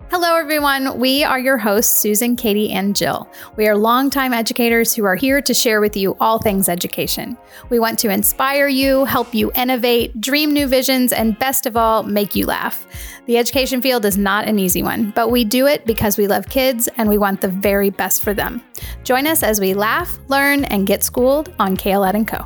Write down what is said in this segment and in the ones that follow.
Hello, everyone. We are your hosts, Susan, Katie, and Jill. We are longtime educators who are here to share with you all things education. We want to inspire you, help you innovate, dream new visions, and best of all, make you laugh. The education field is not an easy one, but we do it because we love kids and we want the very best for them. Join us as we laugh, learn, and get schooled on Kale Ed & Co.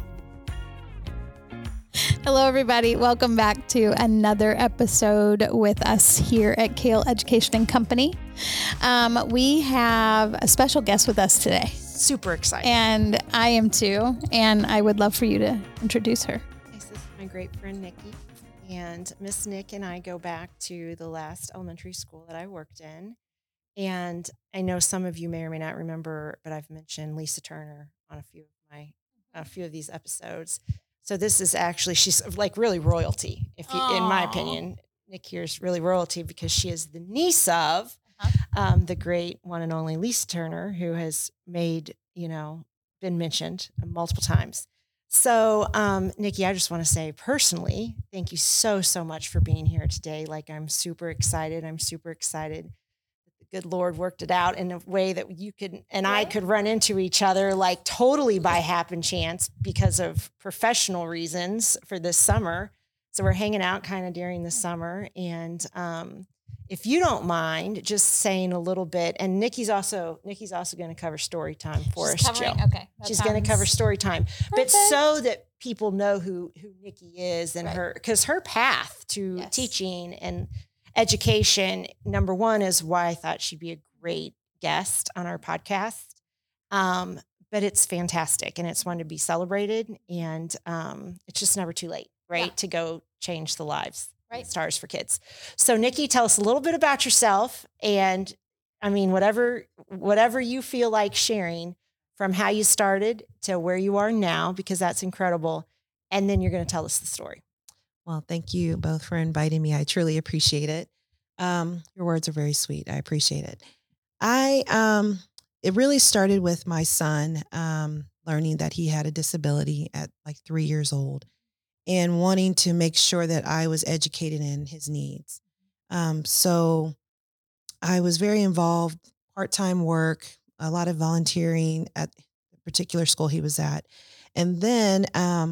Hello, everybody. Welcome back to another episode with us here at Kale Education and Company. We have a special guest with us today. Super excited. And I am too. And I would love for you to introduce her. This is my great friend, Nikki. And Miss Nick and I go back to the last elementary school that I worked in. And I know some of you may or may not remember, but I've mentioned Lisa Turner on a few of these episodes. So this is actually, she's like really royalty, in my opinion. Nick here is really royalty because she is the niece of the great one and only Lisa Turner, who has been mentioned multiple times. So, Nikki, I just want to say personally, thank you so much for being here today. Like, I'm super excited. The good Lord worked it out in a way that you could and I could run into each other like totally by happen chance because of professional reasons for this summer. So we're hanging out kind of during the summer. And if you don't mind just saying a little bit, and Nikki's also going to cover story time for us, Jill. Okay. She's going to cover story time. But so that people know who Nikki is and because her path to teaching and education, number one, is why I thought she'd be a great guest on our podcast. But it's fantastic and it's one to be celebrated. And it's just never too late, right? Yeah. To go change the lives, stars for kids. So Nikki, tell us a little bit about yourself. And I mean, whatever you feel like sharing from how you started to where you are now, because that's incredible. And then you're going to tell us the story. Well, thank you both for inviting me. I truly appreciate it. Your words are very sweet. I appreciate it. It really started with my son, learning that he had a disability at like 3 years old and wanting to make sure that I was educated in his needs. So I was very involved, part-time work, a lot of volunteering at the particular school he was at. And then,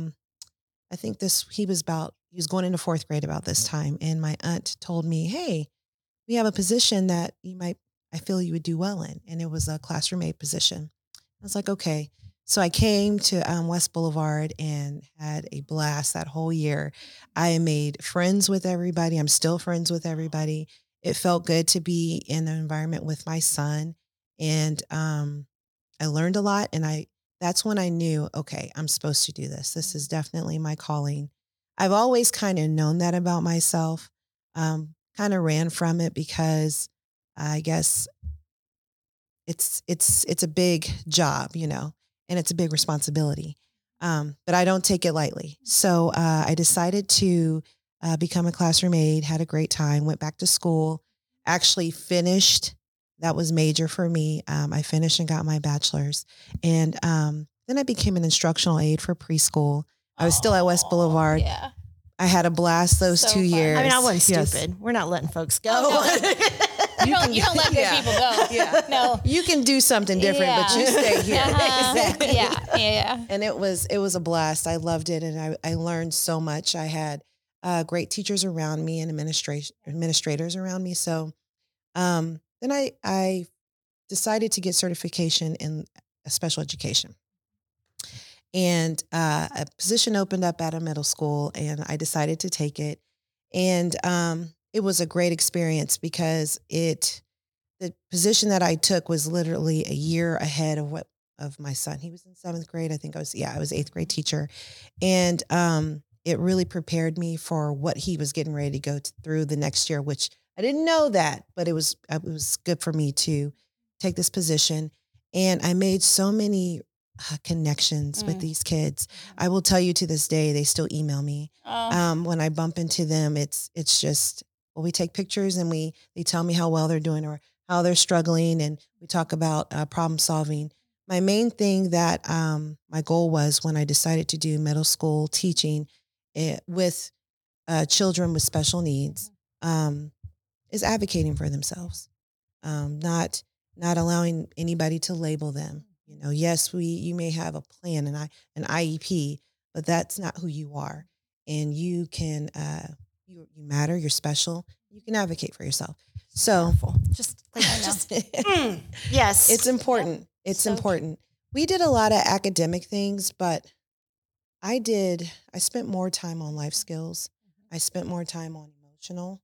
I think he was going into fourth grade about this time. And my aunt told me, hey, we have a position that I feel you would do well in. And it was a classroom aide position. I was like, okay. So I came to West Boulevard and had a blast that whole year. I made friends with everybody. I'm still friends with everybody. It felt good to be in an environment with my son. And I learned a lot. And that's when I knew, okay, I'm supposed to do this. This is definitely my calling. I've always kind of known that about myself, kind of ran from it because I guess it's a big job, and it's a big responsibility. But I don't take it lightly. So I decided to become a classroom aide, had a great time, went back to school, actually finished. That was major for me. I finished and got my bachelor's. And then I became an instructional aide for preschool. I was still at West Boulevard. Yeah. I had a blast those 2 years. I mean, I wasn't stupid. We're not letting folks go. Oh, no. you don't let good people go. Yeah. No. You can do something different, but you stay here. Exactly. Yeah. And it was a blast. I loved it. And I learned so much. I had great teachers around me and administrators around me. So then I decided to get certification in special education. And a position opened up at a middle school and I decided to take it. And it was a great experience because the position that I took was literally a year ahead of my son. He was in 7th grade. I think I was 8th grade teacher. And it really prepared me for what he was getting ready to go through the next year, which I didn't know that, but it was good for me to take this position. And I made so many connections with these kids. I will tell you to this day, they still email me. When I bump into them, it's just, we take pictures and they tell me how well they're doing or how they're struggling. And we talk about problem solving. My main thing that my goal was when I decided to do middle school teaching with children with special needs, is advocating for themselves, not allowing anybody to label them. You know, yes, you may have a plan and an IEP, but that's not who you are. And you can you matter. You're special. You can advocate for yourself. So powerful. Just like yes, it's important. Yep. It's so important. We did a lot of academic things, but I spent more time on life skills. I spent more time on emotional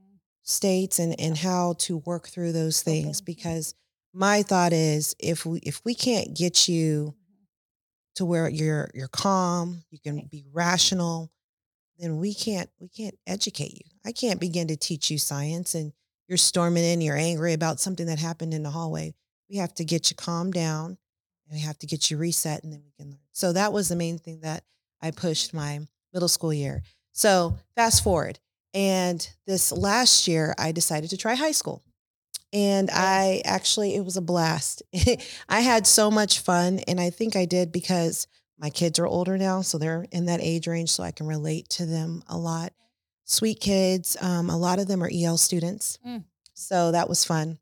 states and how to work through those things, because my thought is if we can't get you to where you're calm, you can be rational, then we can't educate you. I can't begin to teach you science and you're storming in, you're angry about something that happened in the hallway. We have to get you calmed down and we have to get you reset, and then we can learn. So that was the main thing that I pushed my middle school year. So fast forward. And this last year I decided to try high school. And it was a blast. I had so much fun. And I think I did because my kids are older now. So they're in that age range. So I can relate to them a lot. Sweet kids. A lot of them are EL students. So that was fun.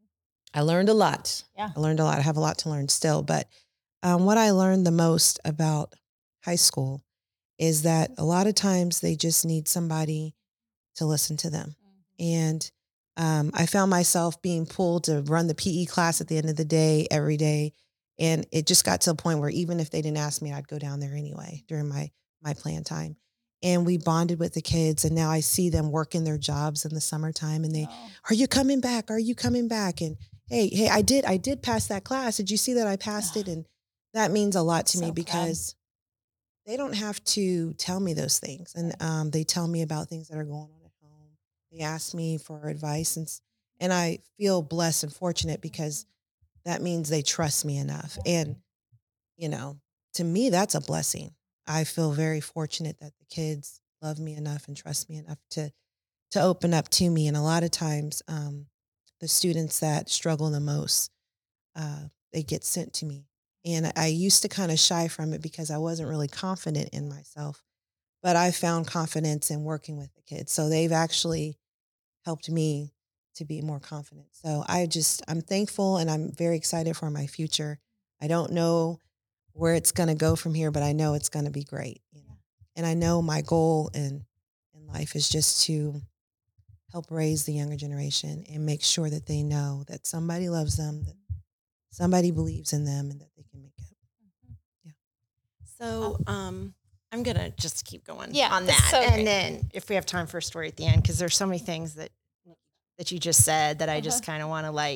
I learned a lot. Yeah. I learned a lot. I have a lot to learn still. But what I learned the most about high school is that a lot of times they just need somebody to listen to them. And I found myself being pulled to run the PE class at the end of the day, every day. And it just got to a point where even if they didn't ask me, I'd go down there anyway during my plan time. And we bonded with the kids. And now I see them working their jobs in the summertime, and are you coming back? Are you coming back? And hey, I did pass that class. Did you see that I passed it? And that means a lot to me because they don't have to tell me those things. And they tell me about things that are going on at home. They ask me for advice, and I feel blessed and fortunate because that means they trust me enough. And, you know, to me, that's a blessing. I feel very fortunate that the kids love me enough and trust me enough to open up to me. And a lot of times, the students that struggle the most, they get sent to me. And I used to kind of shy from it because I wasn't really confident in myself, but I found confidence in working with the kids. So they've actually helped me to be more confident. So I'm thankful, and I'm very excited for my future. I don't know where it's going to go from here, but I know it's going to be great. You know? And I know my goal in life is just to help raise the younger generation and make sure that they know that somebody loves them, that somebody believes in them, and that they can make it. Yeah. So I'm going to just keep going on that. So and then if we have time for a story at the end, because there's so many things that you just said that I just kind of want to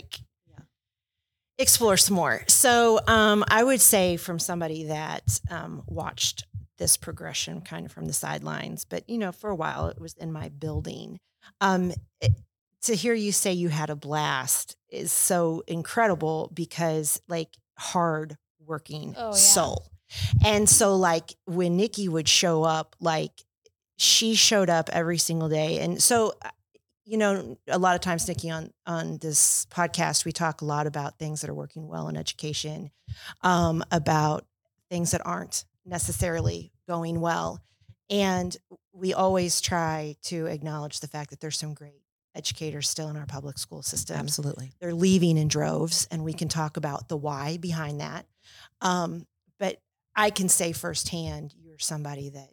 explore some more. So I would say, from somebody that watched this progression kind of from the sidelines, but, you know, for a while it was in my building. To hear you say you had a blast is so incredible, because hard working soul. And so when Nikki would show up, she showed up every single day. And so, you know, a lot of times, Nikki, on this podcast, we talk a lot about things that are working well in education, about things that aren't necessarily going well. And we always try to acknowledge the fact that there's some great educators still in our public school system. Absolutely. They're leaving in droves, and we can talk about the why behind that. But I can say firsthand, you're somebody that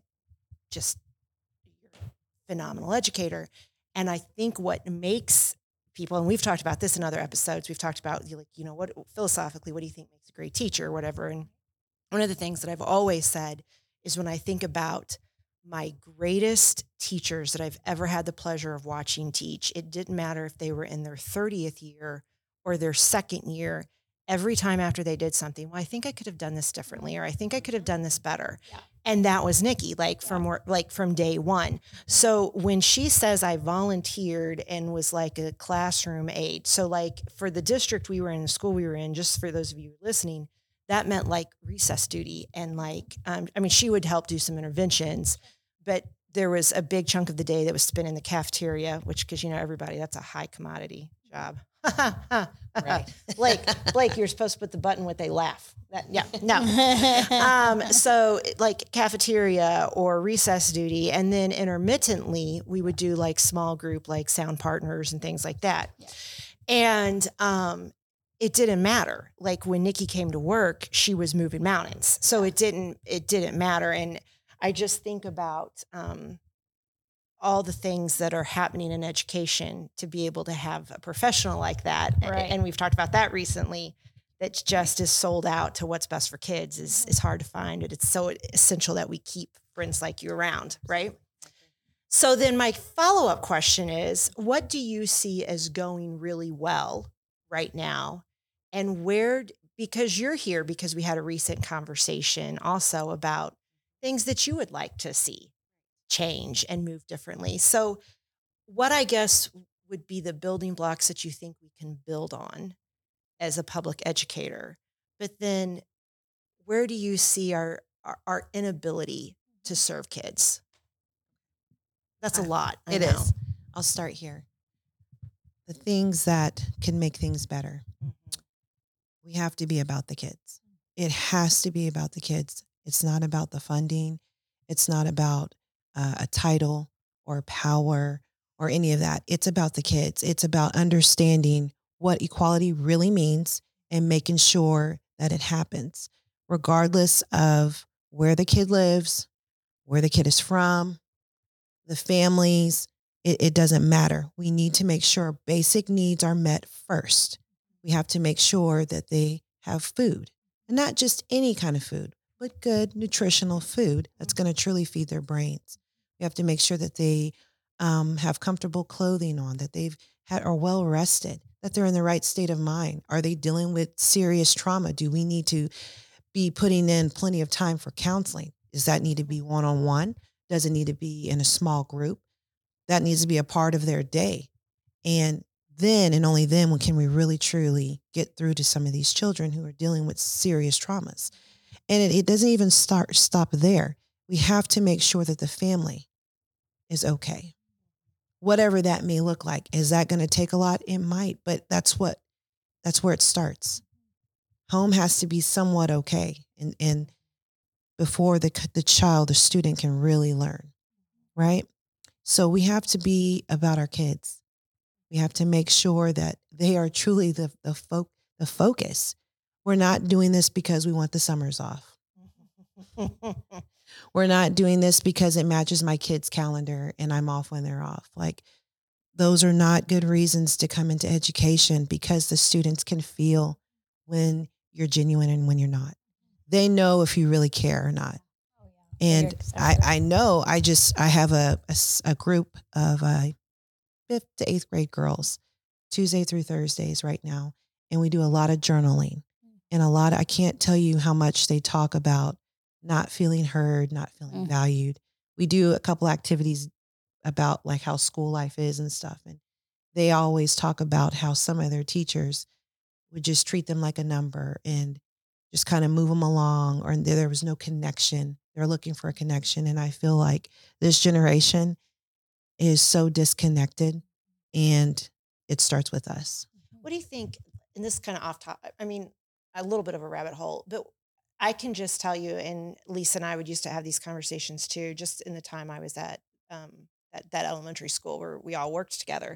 you're a phenomenal educator. And I think what makes people, and we've talked about this in other episodes, we've talked about, what philosophically, what do you think makes a great teacher or whatever? And one of the things that I've always said is, when I think about my greatest teachers that I've ever had the pleasure of watching teach, it didn't matter if they were in their 30th year or their second year. Every time after they did something, I think I could have done this differently, or I think I could have done this better. Yeah. And that was Nikki, from day one. So when she says I volunteered and was like a classroom aide, so for the district we were in, the school we were in, just for those of you listening, that meant recess duty. And she would help do some interventions, but there was a big chunk of the day that was spent in the cafeteria, which, because everybody, that's a high commodity job. Right. Blake, you're supposed to put the button when they laugh. So like cafeteria or recess duty, and then intermittently we would do like small group, like sound partners and things like that. Yeah. And it didn't matter. Like when Nikki came to work, she was moving mountains, so it didn't matter. And I just think about all the things that are happening in education to be able to have a professional like that. Right. And we've talked about that recently. That just is sold out to what's best for kids is hard to find. It's so essential that we keep friends like you around, right? So then my follow-up question is, what do you see as going really well right now? And because you're here, because we had a recent conversation also about things that you would like to see change and move differently. So what I guess would be the building blocks that you think we can build on as a public educator, but then where do you see our inability to serve kids? That's a lot. It is. I'll start here. The things that can make things better. Mm-hmm. We have to be about the kids. It has to be about the kids. It's not about the funding. It's not about a title or power or any of that. It's about the kids. It's about understanding what equality really means and making sure that it happens, regardless of where the kid lives, where the kid is from, the families. It doesn't matter. We need to make sure basic needs are met first. We have to make sure that they have food, and not just any kind of food, but good nutritional food that's going to truly feed their brains. We have to make sure that they have comfortable clothing on, that are well rested, that they're in the right state of mind. Are they dealing with serious trauma? Do we need to be putting in plenty of time for counseling? Does that need to be one-on-one? Does it need to be in a small group? That needs to be a part of their day. And then, and only then, can we really truly get through to some of these children who are dealing with serious traumas. And it doesn't even stop there. We have to make sure that the family is okay. Whatever that may look like. Is that going to take a lot? It might, but that's where it starts. Home has to be somewhat okay. And before the child, the student can really learn, right? So we have to be about our kids. We have to make sure that they are truly the focus. We're not doing this because we want the summers off. We're not doing this because it matches my kids' calendar and I'm off when they're off. Like, those are not good reasons to come into education, because the students can feel when you're genuine and when you're not. They know if you really care or not. Oh, yeah. And I know I have a group of 5th to 8th grade girls, Tuesday through Thursdays right now. And we do a lot of journaling and I can't tell you how much they talk about not feeling heard, not feeling valued. We do a couple activities about like how school life is and stuff. And they always talk about how some of their teachers would just treat them like a number and just kind of move them along, or there was no connection. They're looking for a connection. And I feel like this generation is so disconnected, and it starts with us. What do you think, and this is kind of off topic, I mean, a little bit of a rabbit hole, but I can just tell you, and Lisa and I would used to have these conversations too, just in the time I was at that elementary school where we all worked together.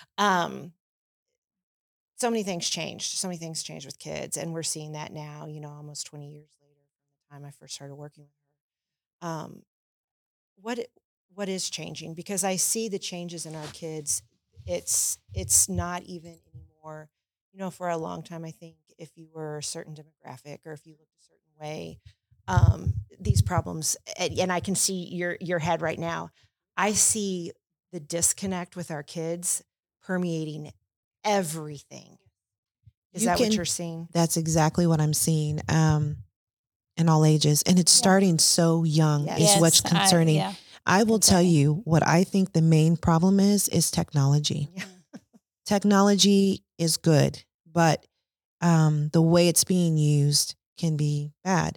So many things changed with kids, and we're seeing that now, almost 20 years later from the time I first started working with her. What is changing? Because I see the changes in our kids. It's not even anymore, for a long time, I think if you were a certain demographic or if you looked a certain way, these problems, and I can see your head right now. I see the disconnect with our kids permeating everything. Is that what you're seeing? That's exactly what I'm seeing. In all ages. And it's starting so young is what's concerning. I will tell you what I think the main problem is technology. Yeah. Technology is good, but the way it's being used can be bad.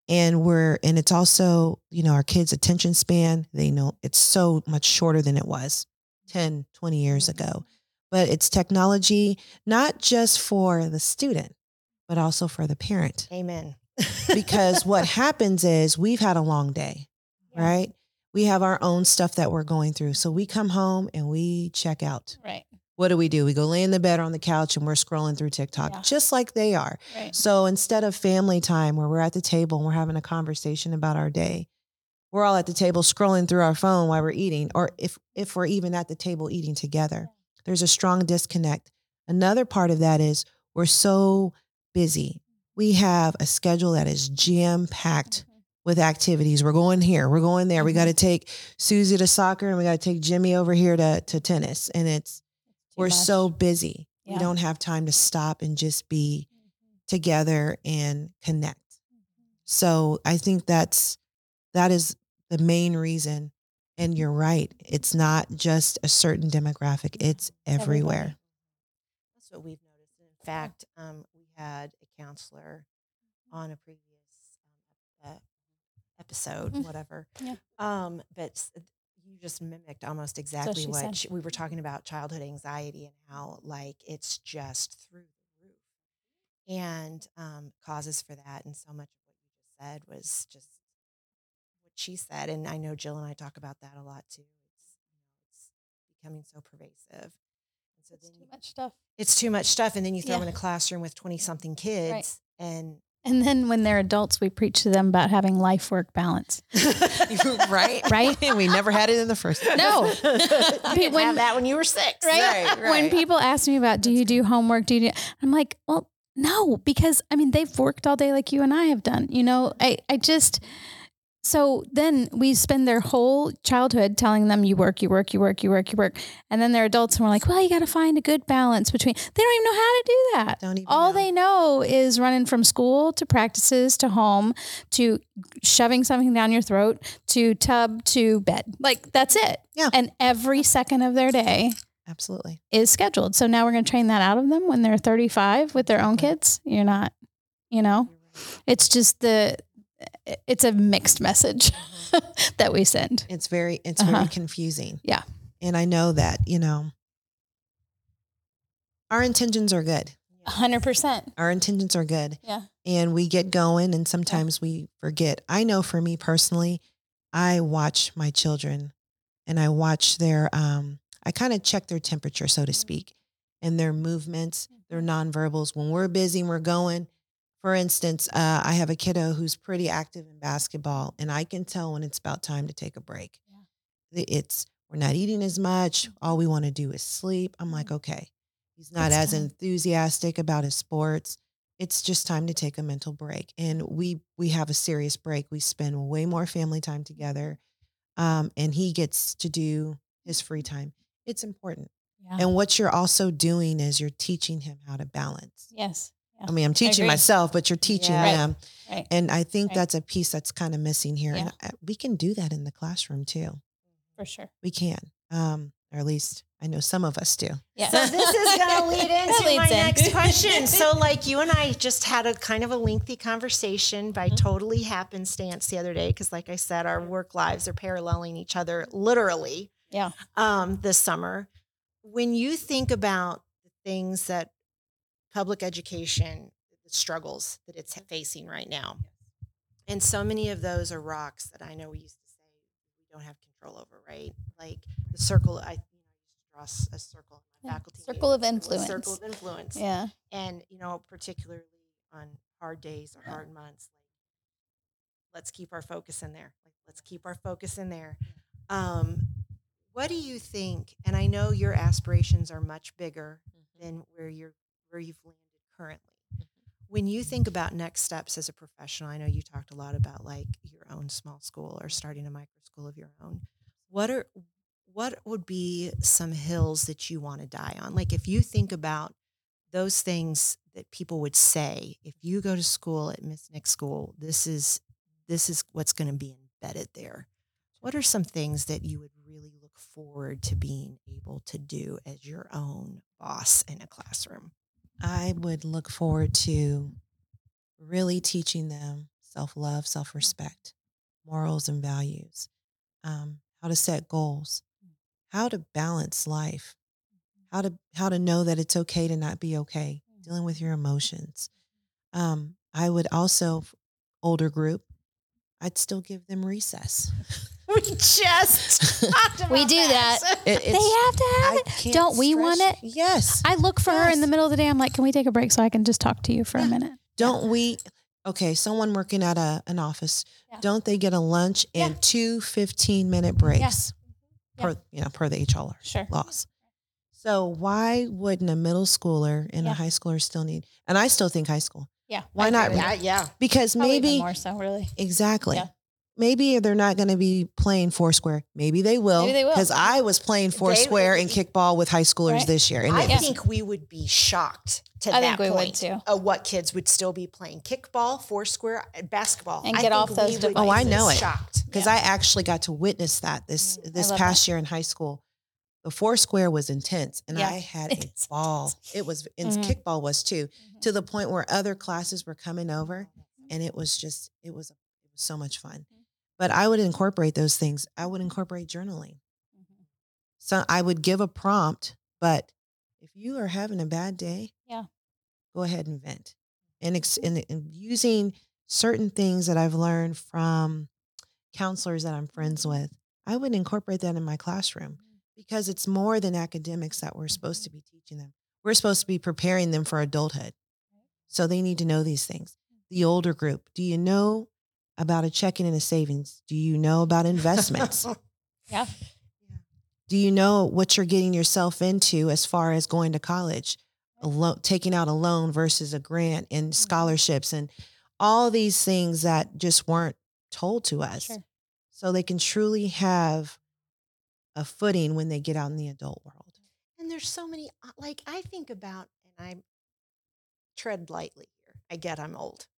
And it's also, our kids' attention span, they know it's so much shorter than it was 10, 20 years ago. But it's technology, not just for the student, but also for the parent. Amen. Because what happens is we've had a long day, right? We have our own stuff that we're going through. So we come home and we check out. Right. What do? We go lay in the bed or on the couch and we're scrolling through TikTok, just like they are. Right. So instead of family time where we're at the table and we're having a conversation about our day, we're all at the table scrolling through our phone while we're eating, or if we're even at the table eating together. There's a strong disconnect. Another part of that is we're so busy. We have a schedule that is jam-packed with activities. We're going here, we're going there. We got to take Susie to soccer and we got to take Jimmy over here to tennis. And we're so busy. Yeah. We don't have time to stop and just be together and connect. So I think that is the main reason. And you're right. It's not just a certain demographic. It's everywhere. That's what we've noticed. In fact, we had a counselor on a previous episode, whatever. Yeah. But you just mimicked almost exactly what we were talking about, childhood anxiety and how it's just through the roof, and causes for that. And so much of what you just said was just what she said. And I know Jill and I talk about that a lot too. It's becoming so pervasive. And so it's too much stuff. It's too much stuff. And then you throw them in a classroom with 20-something kids, and then when they're adults, we preach to them about having life-work balance. Right? We never had it in the first place. No. You didn't have that when you were 6. Right? When people ask me about, do you do homework? I'm like, well, no, because they've worked all day like you and I have done. So then we spend their whole childhood telling them you work. And then they're adults and we're like, well, you got to find a good balance between, they don't even know how to do that. All they know is running from school to practices to home to shoving something down your throat to tub to bed. That's it. Yeah. And every second of their day absolutely is scheduled. So now we're going to train that out of them when they're 35 with their own kids. You're not, it's just it's a mixed message that we send. It's very confusing. Yeah. And I know that, our intentions are good. 100%. Our intentions are good. Yeah. And we get going and sometimes we forget. I know for me personally, I watch my children and I watch their, I kind of check their temperature, so to speak, and their movements, their nonverbals. When we're busy and we're going, for instance, I have a kiddo who's pretty active in basketball, and I can tell when it's about time to take a break. Yeah. We're not eating as much. All we want to do is sleep. I'm like, okay, he's not as enthusiastic about his sports. It's just time to take a mental break. And we have a serious break. We spend way more family time together, and he gets to do his free time. It's important. Yeah. And what you're also doing is you're teaching him how to balance. Yes. Yeah. I'm teaching myself, but you're teaching them. Right. And I think that's a piece that's kind of missing here. Yeah. And we can do that in the classroom too. For sure. We can. Or at least I know some of us do. Yeah. So this is going to lead into my next question. So you and I just had a kind of a lengthy conversation by totally happenstance the other day. Cause like I said, our work lives are paralleling each other literally. Yeah. This summer. When you think about the things that public education, the struggles that it's facing right now. And so many of those are rocks that I know we used to say we don't have control over, right? Like the circle, I used to draw a circle in my faculty. Circle of influence. Circle of influence. Yeah. And, particularly on hard days or hard months, let's keep our focus in there. Let's keep our focus in there. What do you think? And I know your aspirations are much bigger than where you've landed currently. When you think about next steps as a professional, I know you talked a lot about your own small school or starting a micro school of your own. What would be some hills that you want to die on? If you think about those things that people would say, if you go to school at Miss Nick's school, this is what's going to be embedded there. What are some things that you would really look forward to being able to do as your own boss in a classroom? I would look forward to really teaching them self-love, self-respect, morals and values, how to set goals, how to balance life, how to know that it's okay to not be okay, dealing with your emotions. I would also, older group, I'd still give them recess. We just talked about We do that. They They have to have it. Don't we want it? Yes. I look for her in the Yes. middle of the day. I'm like, can we take a break so I can just talk to you for a minute? Don't we? Okay, someone working at an office, Yeah. don't they get a lunch and 2 15-minute breaks Yeah. per the HR Sure. laws? So why wouldn't a middle schooler and Yeah. a high schooler still need? And I still think high school. Yeah. Why I not? agree with that. Yeah. Because Probably even maybe more so, really. exactly. Yeah. Maybe they're not going to be playing Foursquare. Maybe they will. Maybe they will. Because I was playing Foursquare and kickball with high schoolers Right. this year. And I it- think we would be shocked to I that think we would point too. of what kids would still be playing kickball, Foursquare, basketball. And I get think off those we would devices. Oh, I be know it. Shocked. because I actually got to witness that this love past year in high school. The Foursquare was intense, and Yeah, I had it a is. ball. It was, and Mhm. kickball was too, to the point where other classes were coming over, and it was so much fun. But I would incorporate those things. I would incorporate journaling. So I would give a prompt, but if you are having a bad day, go ahead and vent. And using certain things that I've learned from counselors that I'm friends with, I would incorporate that in my classroom because it's more than academics that we're supposed to be teaching them. We're supposed to be preparing them for adulthood. So they need to know these things. The older group, do you know about a checking and a savings? Do you know about investments? Yeah. Do you know what you're getting yourself into as far as going to college, taking out a loan versus a grant and scholarships and all these things that just weren't told to us. Sure. So they can truly have a footing when they get out in the adult world. And there's so many, like I think about, and I tread lightly here. I get I'm old.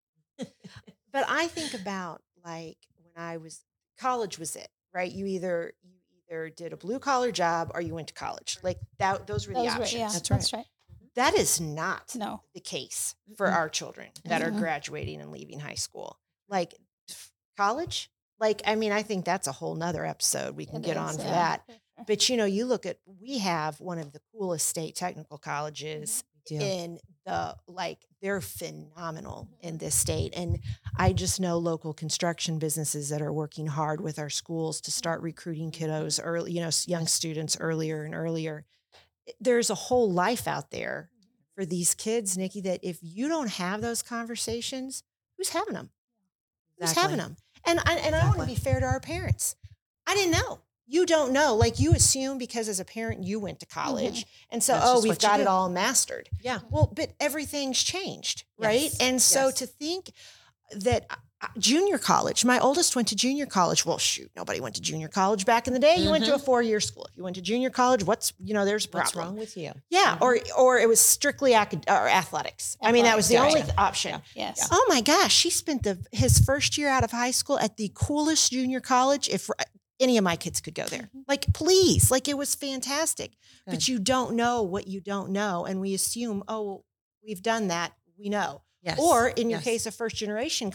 But I think about like when college was it, right? You either did a blue collar job or you went to college. Like those were the options. Yeah, That's right. That is not No. the case for our children that are graduating and leaving high school. Like college, like, I mean, I think that's a whole nother episode we can It get is, on for yeah, that. for sure. But you look at, we have one of the coolest state technical colleges in they're phenomenal in this state. And I just know local construction businesses that are working hard with our schools to start recruiting kiddos early, young students earlier and earlier. There's a whole life out there for these kids, Nikki, that if you don't have those conversations, who's having them? Who's having them? And I want to be fair to our parents. I didn't know. You don't know. Like you assume because as a parent, you went to college. And so, That's just we've what you got do. it all mastered. Yeah. Well, but everything's changed, right? Yes. And so Yes. to think that junior college, my oldest went to junior college. Well, shoot, nobody went to junior college back in the day. You went to a 4-year school. If you went to junior college, there's a problem. What's wrong with you? Yeah, or it was strictly athletics. I mean, that was the only option. Yes. Oh my gosh, she spent his first year out of high school at the coolest junior college. If any of my kids could go there, like please, like it was fantastic. Good. But you don't know what you don't know, and we assume, we've done that, we know. Yes. Or in your Yes. case, a first generation,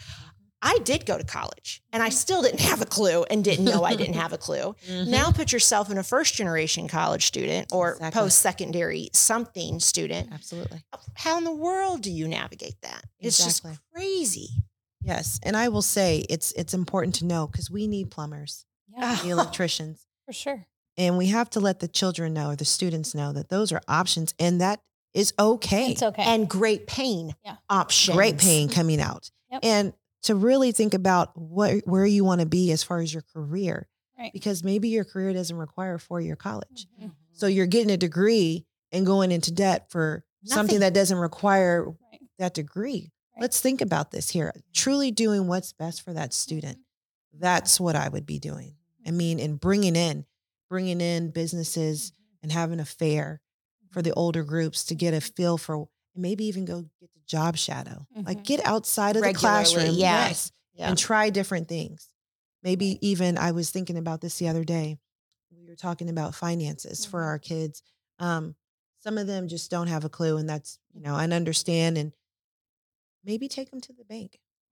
I did go to college and I still didn't have a clue and didn't know I didn't have a clue. Now put yourself in a first generation college student or Exactly. post-secondary something student. Absolutely. How in the world do you navigate that? It's Exactly. just crazy. Yes. And I will say it's important to know because we need plumbers, Yeah, the electricians, for sure. and we have to let the children know or the students know that those are options and that is okay. It's okay. And great pain options. Great pain coming out. Yep. And to really think about where you want to be as far as your career, Right. because maybe your career doesn't require a 4-year college. Mhm. So you're getting a degree and going into debt for something Nothing. that doesn't require Right. that degree. Right. Let's think about this here. Truly doing what's best for that student. That's what I would be doing. I mean, and bringing in businesses and having a fair for the older groups to get a feel for, maybe even go get the job shadow, like get outside of the Regularly, classroom. yeah. Yes. Yeah. And try different things. Maybe even I was thinking about this the other day. We were talking about finances for our kids. Some of them just don't have a clue, and that's, I understand. And maybe take them to the bank. Right.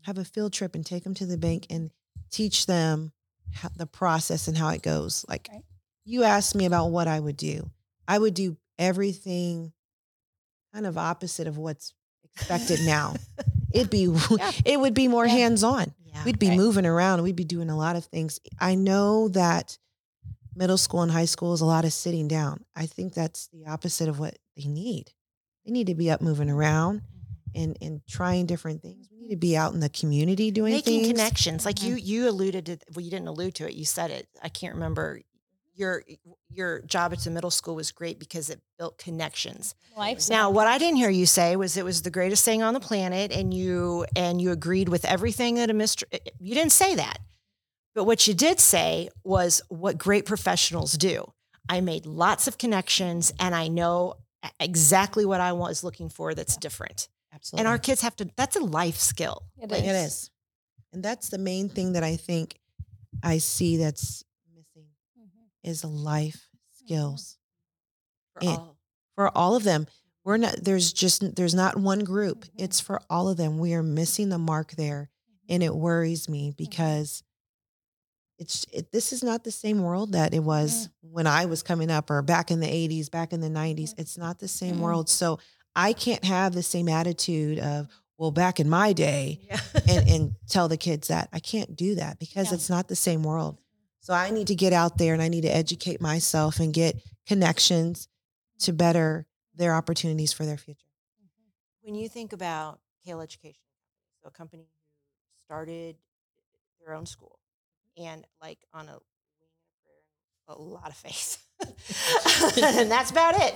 have a field trip and take them to the bank and teach them the process and how it goes. Like you asked me about what I would do. I would do everything kind of opposite of what's expected now. It would be more hands-on. Yeah, we'd be moving around. We'd be doing a lot of things. I know that middle school and high school is a lot of sitting down. I think that's the opposite of what they need. They need to be up moving around and trying different things. We need to be out in the community doing making things. Connections. Like you alluded to, well, you didn't allude to it. You said it. I can't remember. Your job at the middle school was great because it built connections. Now, what I didn't hear you say was it was the greatest thing on the planet, and you agreed with everything that you didn't say that. But what you did say was what great professionals do. I made lots of connections, and I know exactly what I was looking for that's different. Absolutely. And our kids that's a life skill. It is. And that's the main thing that I think I see that's missing is life skills. For all of them. There's not one group. It's for all of them. We are missing the mark there. And it worries me because this is not the same world that it was when I was coming up or back in the 80s, back in the 90s. It's not the same world. So I can't have the same attitude of, well, back in my day and tell the kids that. I can't do that because it's not the same world. So I need to get out there and I need to educate myself and get connections to better their opportunities for their future. When you think about Kale Education, so a company who started their own school and like on a lot of faith, and that's about it.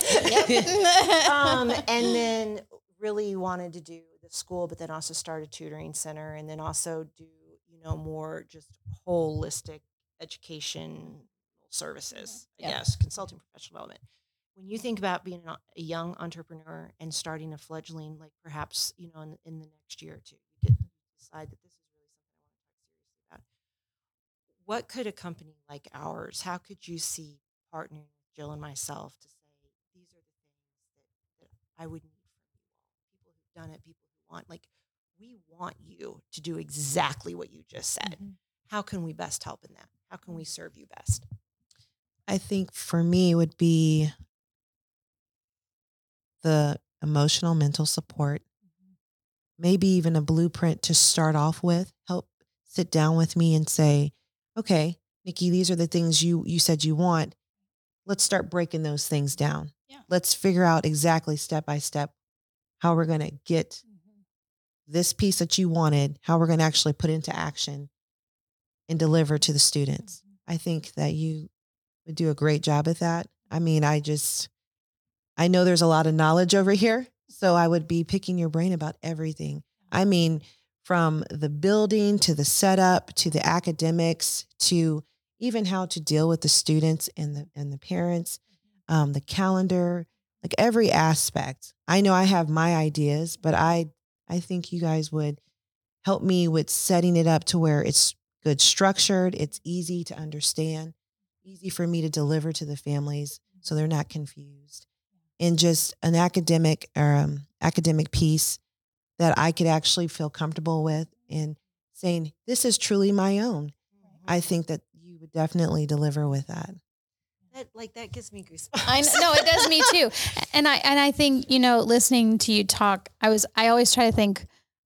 And then really wanted to do the school, but then also start a tutoring center, and then also do more just holistic education services. Yes, consulting, professional development. When you think about being a young entrepreneur and starting a fledgling, like perhaps in the next year or two, you could decide that this is really something I want to talk seriously about. What could a company like ours, how could you see partnering with Jill and myself to say, these are the things that I would need from you all, people who've done it, people who want, like, we want you to do exactly what you just said. How can we best help in that? How can we serve you best? I think for me it would be the emotional, mental support, maybe even a blueprint to start off with, help sit down with me and say, okay, Nikki, these are the things you said you want. Let's start breaking those things down. Yeah. Let's figure out exactly step by step how we're going to get this piece that you wanted, how we're going to actually put into action and deliver to the students. I think that you would do a great job at that. I mean, I know there's a lot of knowledge over here, so I would be picking your brain about everything. I mean, from the building to the setup to the academics to even how to deal with the students and the parents, the calendar, like every aspect. I know I have my ideas, but I think you guys would help me with setting it up to where it's good structured, it's easy to understand, easy for me to deliver to the families so they're not confused. And just an academic piece that I could actually feel comfortable with and saying, this is truly my own. I think that you would definitely deliver with that. That gives me goosebumps. I know it does me too. And I think, listening to you talk, I always try to think,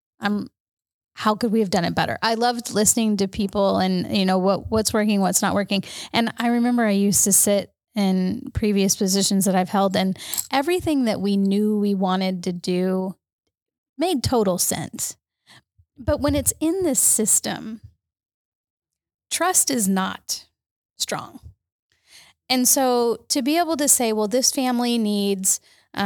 how could we have done it better? I loved listening to people and, what's working, what's not working. And I remember I used to sit in previous positions that I've held, and everything that we knew we wanted to do made total sense. But when it's in this system, trust is not strong. And so to be able to say, well, this family needs,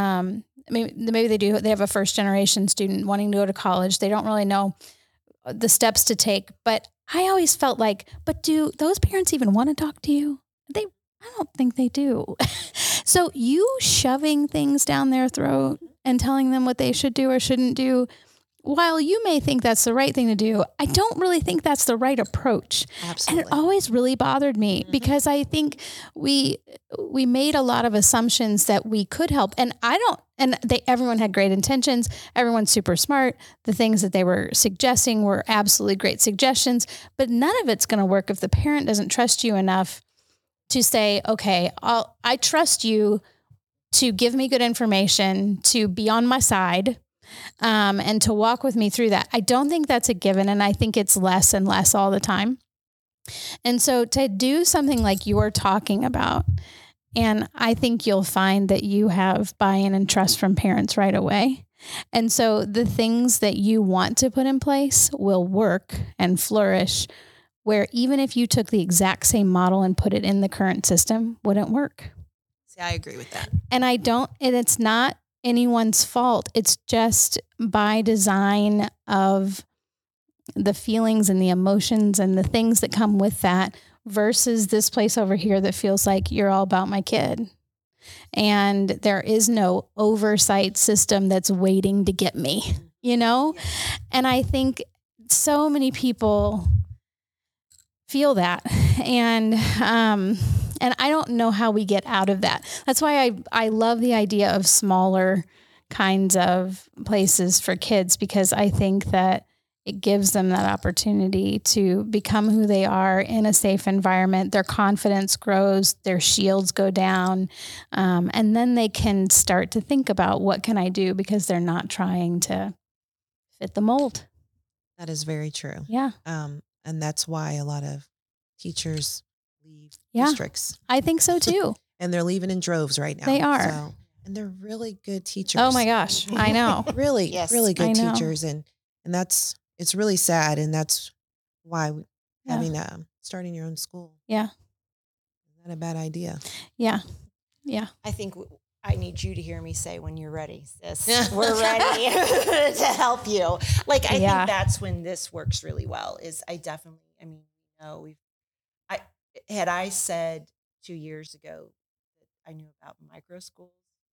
maybe they have a first generation student wanting to go to college. They don't really know the steps to take, but I always felt like, but do those parents even want to talk to you? I don't think they do. So you shoving things down their throat and telling them what they should do or shouldn't do, while you may think that's the right thing to do, I don't really think that's the right approach. Absolutely. And it always really bothered me because I think we made a lot of assumptions that we could help. And everyone had great intentions. Everyone's super smart. The things that they were suggesting were absolutely great suggestions, but none of it's going to work if the parent doesn't trust you enough to say, okay, I trust you to give me good information, to be on my side, and to walk with me through that. I don't think that's a given. And I think it's less and less all the time. And so to do something like you're talking about, and I think you'll find that you have buy-in and trust from parents right away. And so the things that you want to put in place will work and flourish, where even if you took the exact same model and put it in the current system, wouldn't work. See, I agree with that. And it's not anyone's fault. It's just by design of the feelings and the emotions and the things that come with that versus this place over here that feels like you're all about my kid. And there is no oversight system that's waiting to get me, you know? And I think so many people feel that. And I don't know how we get out of that. That's why I love the idea of smaller kinds of places for kids, because I think that it gives them that opportunity to become who they are in a safe environment. Their confidence grows, their shields go down, and then they can start to think about what can I do, because they're not trying to fit the mold. That is very true. Yeah. And that's why a lot of teachers leave districts. I think so too. And they're leaving in droves right now. They are. And they're really good teachers. Oh my gosh. I know. Really, really good I know. teachers. And it's really sad. And that's why having starting your own school. Yeah. Is not a bad idea. Yeah. Yeah. I think I need you to hear me say, when you're ready, sis, we're ready to help you. Like, I think that's when this works really well. Had I said 2 years ago that I knew about micro schools,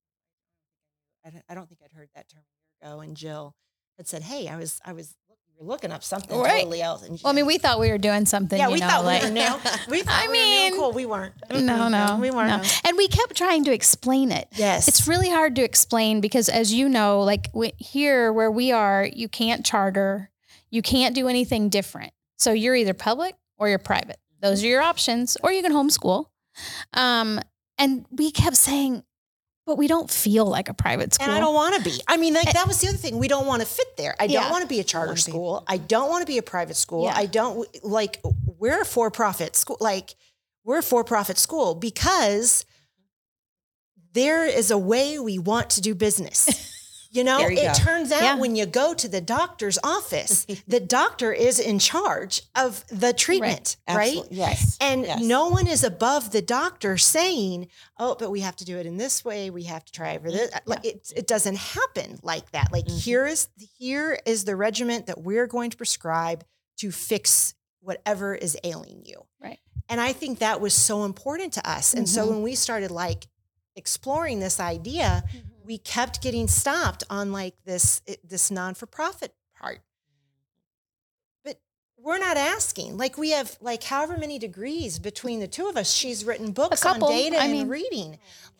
I don't think I'd heard that term a year ago. And Jill had said, "Hey, I was you're looking up something totally else." And we thought we were doing something. Yeah, we thought we were new. We thought we were cool. We weren't. No, we weren't. No. And we kept trying to explain it. Yes, it's really hard to explain because, as you know, like here where we are, you can't charter, you can't do anything different. So you're either public or you're private. Those are your options, or you can homeschool. And we kept saying, but we don't feel like a private school. And I don't want to be. I mean, that was the other thing. We don't want to fit there. I don't want to be a charter school. I don't want to be a private school. I don't we're a for-profit school. Like, we're a for-profit school because there is a way we want to do business. You know, it turns out when you go to the doctor's office, the doctor is in charge of the treatment, right? Yes. And no one is above the doctor saying, "Oh, but we have to do it in this way. We have to try over this." Like, it doesn't happen like that. Like, here is the regimen that we're going to prescribe to fix whatever is ailing you. Right. And I think that was so important to us. And so when we started exploring this idea, we kept getting stopped on this non-for-profit part. But we're not asking. We have however many degrees between the two of us. She's written books on data and reading.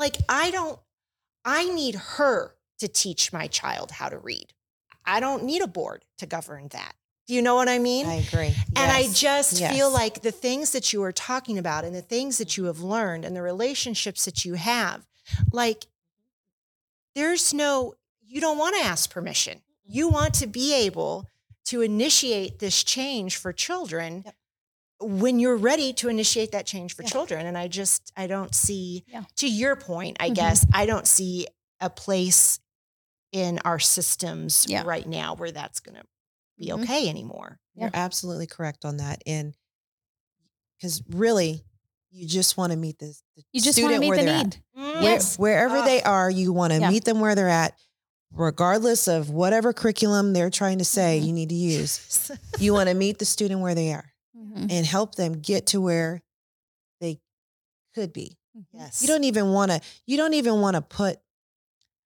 I need her to teach my child how to read. I don't need a board to govern that. Do you know what I mean? I agree. And I just feel like the things that you are talking about and the things that you have learned and the relationships that you have, you don't want to ask permission. You want to be able to initiate this change for children when you're ready to initiate that change for children. And I don't see, to your point, I guess, I don't see a place in our systems right now where that's going to be okay anymore. You're absolutely correct on that. And because really, you just want to meet the student where they're at. Yes. Wherever they are, you want to meet them where they're at, regardless of whatever curriculum they're trying to say you need to use. You want to meet the student where they are and help them get to where they could be. Yes. You don't even want to put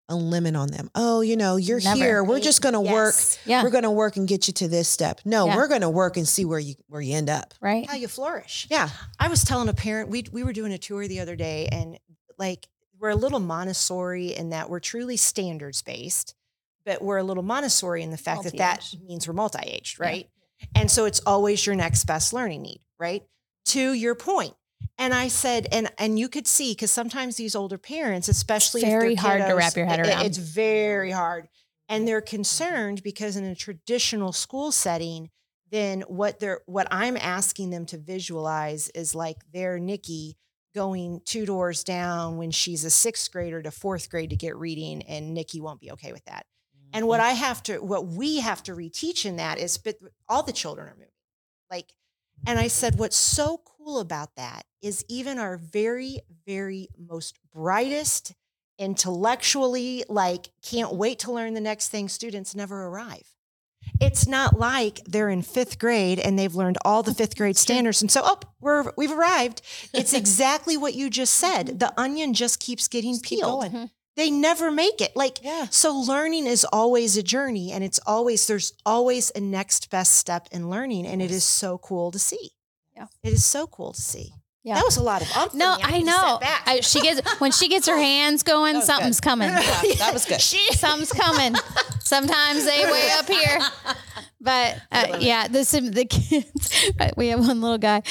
a limit on them. Oh, you're Never. here. We're just going to work. Yeah. We're going to work and get you to this step. No, we're going to work and see where you end up. Right. How you flourish. Yeah. I was telling a parent, we were doing a tour the other day, and like, we're a little Montessori in that we're truly standards based, but we're a little Montessori in the fact that means we're multi-aged, right? Yeah. And so it's always your next best learning need, right? To your point. And I said, and you could see, because sometimes these older parents, especially it's very if they're hard kiddos, to wrap your head around. It's very hard. And they're concerned because in a traditional school setting, then what I'm asking them to visualize is like their Nikki going 2 doors down when she's a 6th grader to 4th grade to get reading, and Nikki won't be okay with that. Mm-hmm. And what we have to reteach in that is, but all the children are moving. Like, and I said, what's so cool about that is even our very, very most brightest, intellectually, like, can't wait to learn the next thing students never arrive. It's not like they're in 5th grade and they've learned all the 5th grade standards. And so, we've arrived. It's exactly what you just said. The onion just keeps getting peeled. They never make it. So learning is always a journey, and there's always a next best step in learning. And it is so cool to see. Yeah. It is so cool to see. Yeah. That was a lot of No, I know. When she gets her hands going, something's coming. Yeah, that was good. Something's coming. Sometimes they way up here. But the kids, we have one little guy.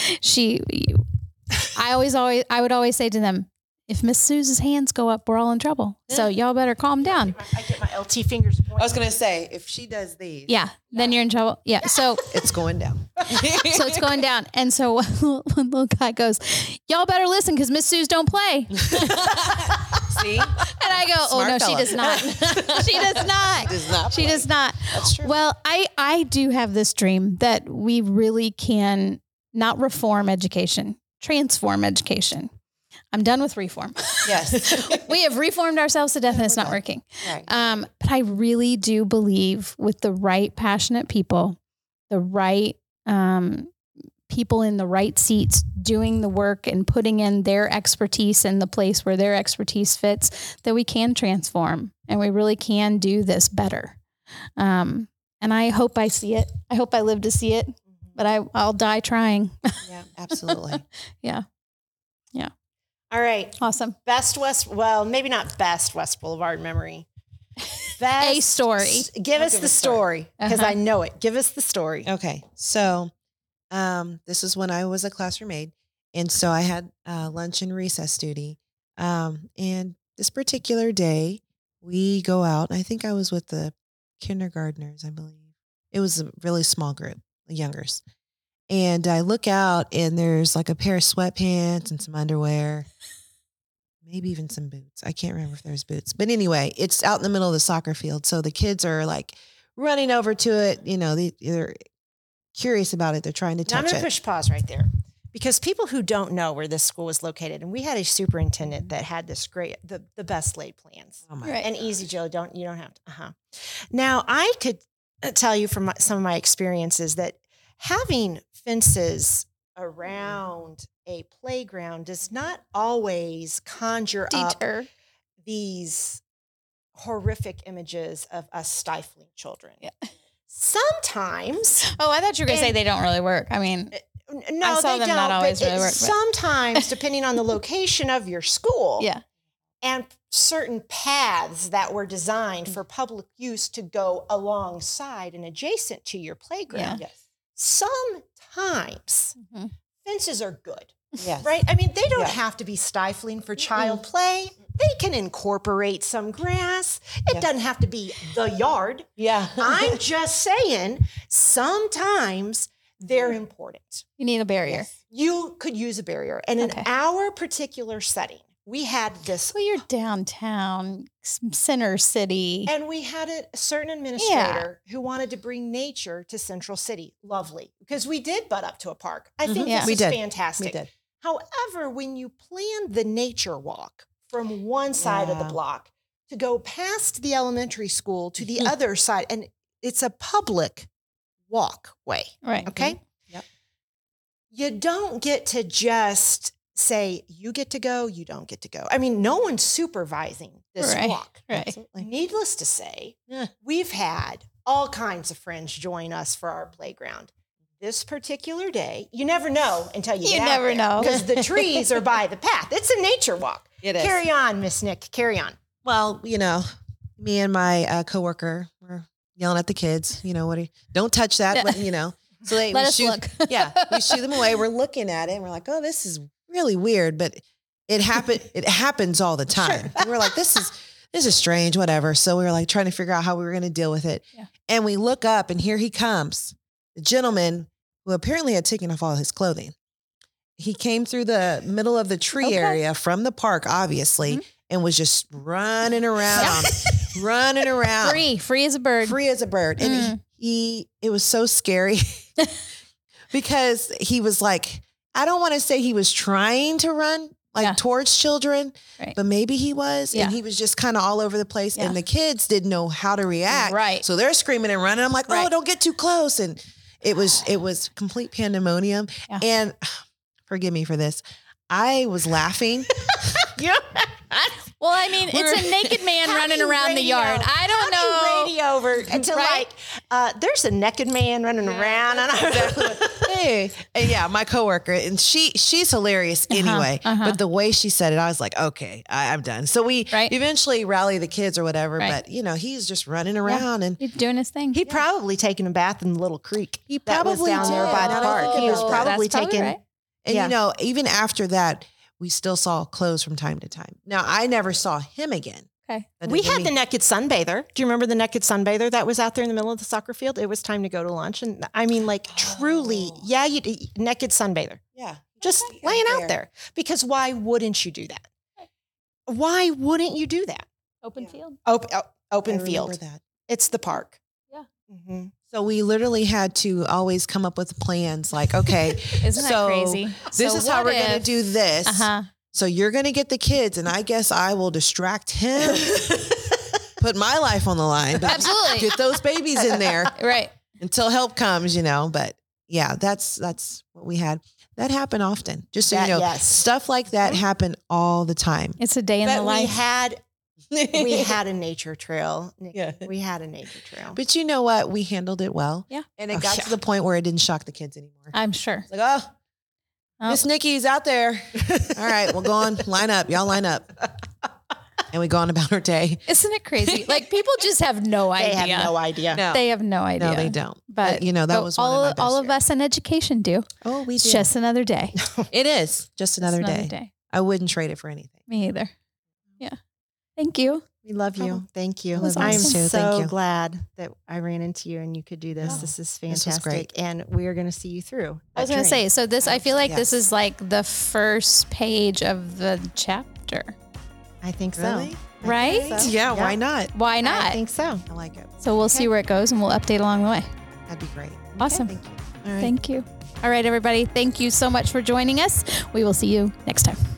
I would always say to them, if Miss Sue's hands go up, we're all in trouble. So y'all better calm down. I get my LT fingers pointing. I was going to say, if she does these. Yeah, then you're in trouble. Yeah. So it's going down. So it's going down. And so one little guy goes, y'all better listen because Miss Sue's don't play. See? And I go, Smart no, fella. she does not. She does not. She does not. That's true. Well, I do have this dream that we really can not reform education, transform education. I'm done with reform. Yes. We have reformed ourselves to death and it's not working. Right. But I really do believe with the right passionate people, the right people in the right seats doing the work and putting in their expertise in the place where their expertise fits, that we can transform and we really can do this better. And I hope I see it. I hope I live to see it, but I'll die trying. Yeah, absolutely. Yeah. Yeah. All right. Awesome. Maybe not best West Boulevard memory. A story. Give us the story because I know it. Give us the story. Okay. So this is when I was a classroom aide. And so I had lunch and recess duty. And this particular day, we go out. I think I was with the kindergartners, I believe. It was a really small group, the youngers. And I look out and there's like a pair of sweatpants and some underwear, maybe even some boots. I can't remember if there's boots. But anyway, it's out in the middle of the soccer field. So the kids are like running over to it. They're curious about it. They're trying to touch it. I'm going to push pause right there because people who don't know where this school was located, and we had a superintendent that had this great, the best laid plans. Oh my Right. And easy, Jill, you don't have to. Now, I could tell you from some of my experiences that having fences around a playground does not always conjure up these horrific images of us stifling children. Yeah. Sometimes. Oh, I thought you were going to say they don't really work. I mean, no, I saw they them don't. not always but really work. But. Sometimes, depending on the location of your school. Yeah. And certain paths that were designed for public use to go alongside and adjacent to your playground. Yes. Sometimes fences are good, Yes. right? I mean, they don't have to be stifling for child play. They can incorporate some grass. It doesn't have to be the yard. Yeah. I'm just saying, sometimes they're important. You need a barrier. Yes. You could use a barrier. And in our particular setting, we had this. Well, you're downtown, center city. And we had a certain administrator who wanted to bring nature to Central City. Lovely. Because we did butt up to a park. I think this is fantastic. We did. However, when you planned the nature walk from one side of the block to go past the elementary school to the other side, and it's a public walkway. Right. Okay? Yep. You don't get to just say, you get to go, you don't get to go. I mean, no one's supervising this walk. Right. Absolutely. Needless to say, we've had all kinds of friends join us for our playground. This particular day, you never know until you get out never there, know. because the trees are by the path. It's a nature walk. It is. Carry on, Miss Nick. Carry on. Well, me and my coworker were yelling at the kids. Don't touch that. Yeah. So Let us look. we shoo them away. We're looking at it and we're like, oh, this is really weird, but it happens all the time. Sure. And we're like, this is strange, whatever. So we were like trying to figure out how we were going to deal with it. Yeah. And we look up and here he comes, the gentleman who apparently had taken off all his clothing. He came through the middle of the tree area from the park, obviously, and was just running around, running around. Free as a bird. Free as a bird. And it was so scary because he was like, I don't want to say he was trying to run towards children, but maybe he was. Yeah. And he was just kind of all over the place. Yeah. And the kids didn't know how to react. Right. So they're screaming and running. I'm like, oh, don't get too close. And it was complete pandemonium. Yeah. And forgive me for this. I was laughing. Well, I mean, it's a naked man running around the yard. I don't know. Radio over to there's a naked man running around. And Hey, and yeah, my coworker, and she's hilarious anyway. But the way she said it, I was like, okay, I'm done. So we eventually rally the kids or whatever. But he's just running around and he's doing his thing. He probably taken a bath in the little creek. He that was probably down there by the did. park. He was probably taking. Right. And even after that, we still saw clothes from time to time. Now I never saw him again. Okay. We had the naked sunbather. Do you remember the naked sunbather that was out there in the middle of the soccer field? It was time to go to lunch. And I mean, truly, naked sunbather. Yeah. Just laying out there. Because why wouldn't you do that? Why wouldn't you do that? Open field. Open I field. remember that. It's the park. Yeah. Mm-hmm. So we literally had to always come up with plans like, okay, Isn't that crazy? This is how we're going to do this. So you're going to get the kids and I guess I will distract him, put my life on the line, but Absolutely. get those babies in there Right. until help comes, but yeah, that's what we had. That happened often. Just so you know, stuff like that happened all the time. It's a day in the life. We had a nature trail. Nikki. We had a nature trail. But you know what? We handled it well. Yeah. And it got to the point where it didn't shock the kids anymore. I'm sure. It's like, Miss Nikki's out there. All right, we'll go on. Line up. Y'all line up. And we go on about our day. Isn't it crazy? Like people just have no idea. They have no idea. No. They have no idea. No, they don't. But that was one of my best all of years. us in education do. Oh, we do. It's just another day. It is just another It's day. I wouldn't trade it for anything. Me either. Yeah. Thank you. We love you. Thank you. was I'm awesome. Thank so you. glad that I ran into you and you could do this. Oh, This is this was fantastic. great. And we are going to see you through. I was going to say, so this, I feel like this Yes. is like the first page of the chapter, I think so. Really? right? So, Yeah, why not? Why I not? think so. I like it. So we'll see where it goes and we'll update along the way. That'd be great. Awesome. Thank you. All right. Thank you. All right, everybody. Thank you so much for joining us. We will see you next time.